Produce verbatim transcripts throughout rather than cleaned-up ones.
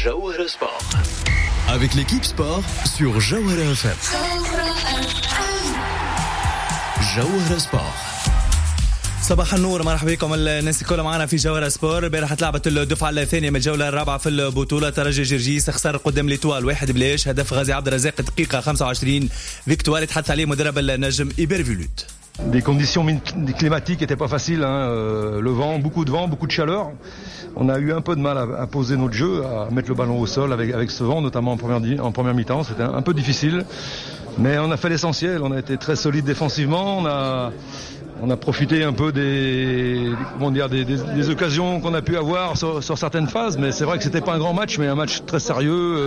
Jawhara Sport. Avec l'équipe sport sur Jawhara F M. Jawhara Sport. صباح النور، مرحبا بكم الناس الكل معنا في جوهرة سبور. امبارح تلعبت الدفعة الثانية من الجولة الرابعة في البطولة. ترجي جرجيس خسر قدام ليتوال واحد بلاش، هدف غازي عبد الرزاق دقيقة خمسة وعشرين. فيكتوار يتحدث عليه مدرب النجم إيبر فيلوت. Des conditions climatiques n'étaient pas faciles, hein. euh, le vent, beaucoup de vent, beaucoup de chaleur. On a eu un peu de mal à, à poser notre jeu, à mettre le ballon au sol avec, avec ce vent, notamment en première, en première mi-temps. C'était un, un peu difficile, mais on a fait l'essentiel. On a été très solide défensivement. On a, on a profité un peu des, comment dire, des, des, des occasions qu'on a pu avoir sur, sur certaines phases. Mais c'est vrai que c'était pas un grand match, mais un match très sérieux.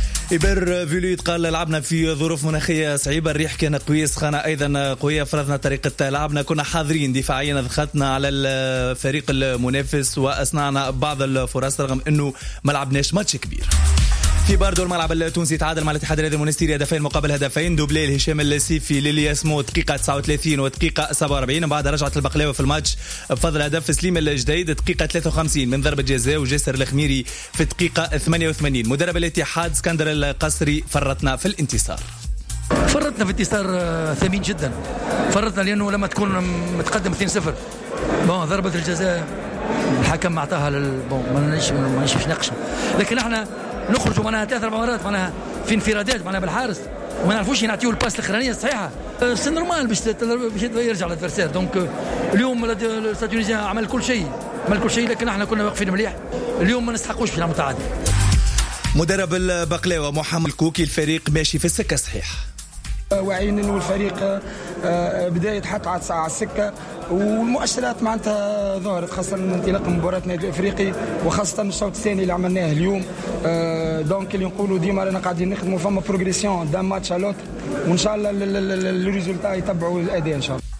إبر فيلوت قال لعبنا في ظروف مناخية صعيبة، الريح كان قوية، السخانة أيضا قوية، فرضنا طريقة لعبنا، كنا حاضرين دفاعيا، ضغطنا على الفريق المنافس وأصنعنا بعض الفرص رغم أنه ما لعبناش ماتش كبير. في باردو الملعب التونسي تعادل مع الاتحاد الرياضي المونستيري هدفين مقابل هدفين، دوبلي هشام السيفي للياسمو دقيقة تسعة وثلاثين ودقيقة سبعة وأربعين، بعدها رجعت البقلاوي في الماتش بفضل هدف سليم الجديد دقيقة ثلاثة وخمسين من ضربة جزاء، وجاسر الخميري في دقيقة ثمانية وثمانين. مدرب الاتحاد اسكندر القصري، فرطنا في الانتصار. فرطنا في انتصار ثمين جدا، فرطنا لأنه لما تكون متقدم اثنين صفر بون ضربة الجزاء الحكم معطاها لل بون ما نعيش ما نعيش نقشه، لكن احنا نخرجوا معناها ثلاث اربع مرات معناها في انفرادات معناها بالحارس وما نعرفوش نعطيو الباس الاخرانيه الصحيحه. سي نورمال باش باش يرجع الادفيرسير. دونك اليوم التونسيين عمل كل شيء عمل كل شيء لكن احنا كنا واقفين مليح. اليوم ما نستحقوش باش نعملوا تعادل. مدرب البقلاوه محمد كوكي، الفريق ماشي في السكه صحيح، واعيين انه الفريق بدا يتحط على السكه والمؤشرات معناتها ظهرت، خاصه من انطلاق مباراه نادي افريقي وخاصه الشوط الثاني اللي عملناه اليوم. دونك اللي نقولوا ديما رانا قاعدين نخدموا فما بروغريسيون دان ماتش على لوتر، وان شاء الله الريزولتا يتبعوا الاداء ان شاء الله.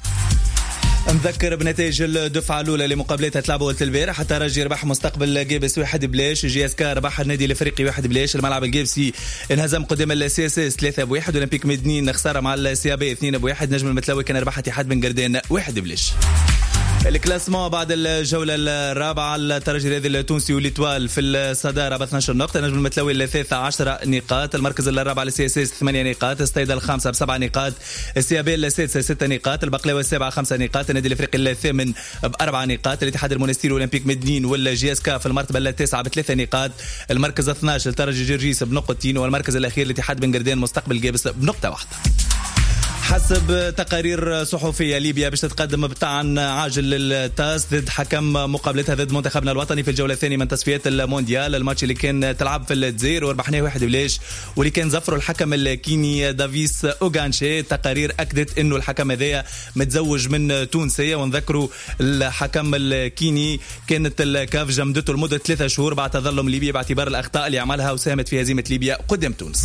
نذكر بنتائج الدفعة الأولى لمقابلتها تلعبوا قلت البارح. حتى رجي ربح مستقبل جيبس واحد بلاش، جي اس كا ربح النادي الافريقي واحد بلاش، الملعب الجيبسي انهزم قدام السي اس اس ثلاثة بواحد، اولمبيك مدنين خسارة مع السي بي اثنين بواحد، نجم المتلوي كان ربح اتحاد بن قردان واحد بلاش. الكلاسمون بعد الجولة الرابعة، الترجي الرياضي التونسي وليتوال في الصدارة ب اثناشر نقطة، نجم المتلوي الثالثة عشرة نقاط، المركز الرابع للسي اس اس ثمانية نقاط، السيدة الخامسة بسبع نقاط، السي بي السادسة ستة نقاط، البقلاوي السابعة خمسة نقاط، النادي الافريقي الثامن بأربع نقاط، الاتحاد المونستيري والأولمبيك مدنين والجي اس كا في المرتبة التاسعة بثلاثة نقاط، المركز اثناشر الترجي جرجيس بنقطتين، والمركز الأخير الاتحاد بن قردان مستقبل جيبس بنقطة واحدة. حسب تقارير صحفية، ليبيا باش تتقدم بطعن عاجل للتاس ضد حكم مقابلتها ضد منتخبنا الوطني في الجولة الثانية من تصفيات المونديال، الماتش اللي كان تلعب في الجزائر وربحناه واحد بلاش، واللي كان زفره الحكم الكيني دافيس اوغانشي. تقارير أكدت انه الحكم هذايا متزوج من تونسية، ونذكروا الحكم الكيني كانت الكاف جمدته لمدة ثلاثة شهور بعد تظلم ليبيا باعتبار الأخطاء اللي عملها وساهمت في هزيمة ليبيا قدام تونس.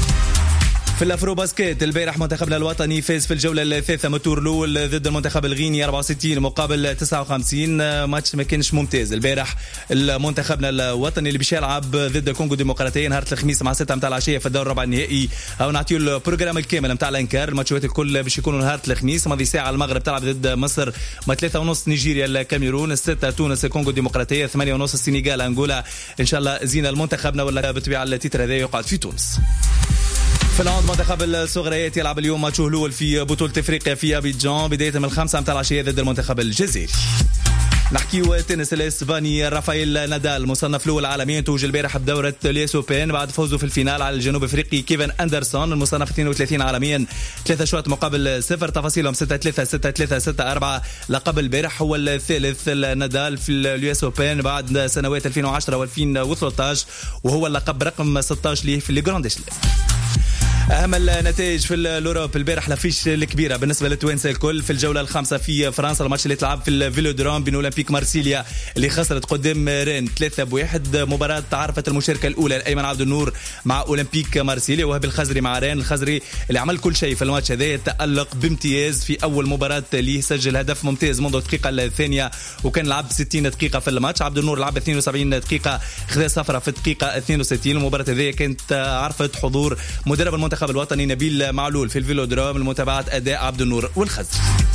في الافرو باسكيت البارح منتخبنا الوطني فاز في الجوله الثالثه من الدور الاول ضد المنتخب الغيني أربعة وستين مقابل تسعة وخمسين، ماتش ما كانش ممتاز. البارح المنتخبنا الوطني اللي باش يلعب ضد الكونغو الديمقراطيه نهار الخميس مع ستة متاع العشيه في الدور الربع النهائي، او نعطيو البروجرام الكامل نتاع الانكار. الماتشات الكل باش يكونوا نهار الخميس، ماضي ساعه المغرب تلعب ضد مصر، ما ثلاثة ونص نيجيريا الكاميرون، الستة تونس الكونغو الديمقراطيه، ثمانية ونص السنغال انغولا. ان شاء الله زينه المنتخبنا ولا بطبيعه التتر هذا يقعد في تونس. في العود منتخب الصغريات يلعب اليوم ماتشه الأول في بطولة افريقيا في ابيجان بداية من الخمسة متاع العشية ضد المنتخب الجزائري. نحكيو تنس الاسباني، رافائيل نادال مصنف الاول عالميا توج البارح بدورة الياس اوبن بعد فوزه في الفينال على الجنوب افريقي كيفن اندرسون المصنف اثنين وثلاثين عالميا، ثلاثة شوط مقابل صفر، تفاصيلهم ستة ثلاثة ستة ثلاثة ستة أربعة. لقب البارح هو الثالث نادال في الياس اوبن بعد سنوات ألفين وعشرة وألفين وثلاثة عشر، وهو اللقب رقم ستة عشر ليه في الجراند سلام. أهم النتائج في الأوروب البارح لافيش الكبيرة بالنسبة للتوانسة الكل في الجولة الخامسة في فرنسا، الماتش اللي تلعب في الفيلودروم بين أولمبيك مارسيليا اللي خسرت قدام رين ثلاثة بواحد. مباراة تعرفت المشاركة الأولى أيمن عبد النور مع أولمبيك مارسيليا، وهب الخزري مع رين. الخزري اللي عمل كل شيء في الماتش هذا، تألق بامتياز في أول مباراة ليه، سجل هدف ممتاز منذ الدقيقة الثانية وكان لعب ستين دقيقة في الماتش. عبد النور لعب اثنين وسبعين دقيقة، خذ صفرة في الدقيقة اثنين وستين. المباراة هذه كانت عرفت حضور مدرب المنتخب الوطني نبيل معلول في الفيلودروم لمتابعة أداء عبد النور والخزري.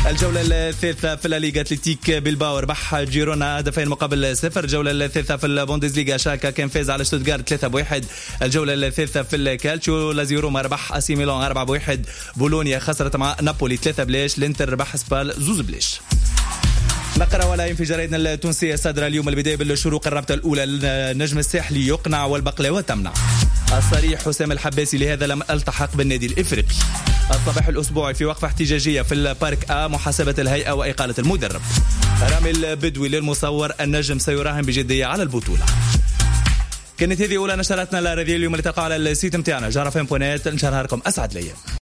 الجولة الثالثة في الليغا اتلتيك بلباو ربح جيرونا هدفين مقابل صفر. الجولة الثالثة في البوندسليغا شالكا كان فاز على شتوتغارت ثلاثة بواحد. الجولة الثالثة في الكالتشيو لازيو روما ربح اسي ميلان أربعة بواحد. بولونيا خسرت مع نابولي ثلاثة بلاش. الانتر ربح سبال زوز بلاش. نقرأ ولا انفجاراتنا التونسية صادرة اليوم البداية بالشروق الرابطة الأولى. النجم الساحلي يقنع والبقلاوة تمنع. الصريح حسام الحباسي لهذا لم التحق بالنادي الإفريقي. الصباح الأسبوعي في وقفة احتجاجية في البارك آ محاسبة الهيئة وإقالة المدرب. رامي البدوي للمصور النجم سيراهن بجدية على البطولة. كانت هذه أولى نشراتنا الرياضية اليوم اللي تلقى على السيت متاعنا جارفين بونات. نشرها لكم أسعد الأيام.